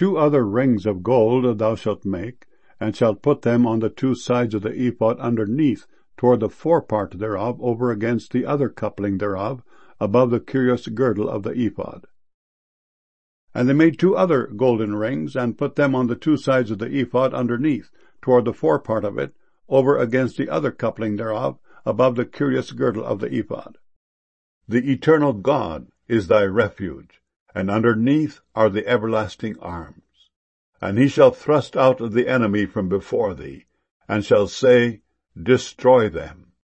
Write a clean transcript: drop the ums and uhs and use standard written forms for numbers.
2 other rings of gold thou shalt make, and shalt put them on the 2 sides of the ephod underneath, toward the forepart thereof, over against the other coupling thereof, above the curious girdle of the ephod. And they made 2 other golden rings, and put them on the 2 sides of the ephod underneath, toward the forepart of it, over against the other coupling thereof, above the curious girdle of the ephod. The eternal God is thy refuge, and underneath are the everlasting arms. And he shall thrust out the enemy from before thee, and shall say, Destroy them.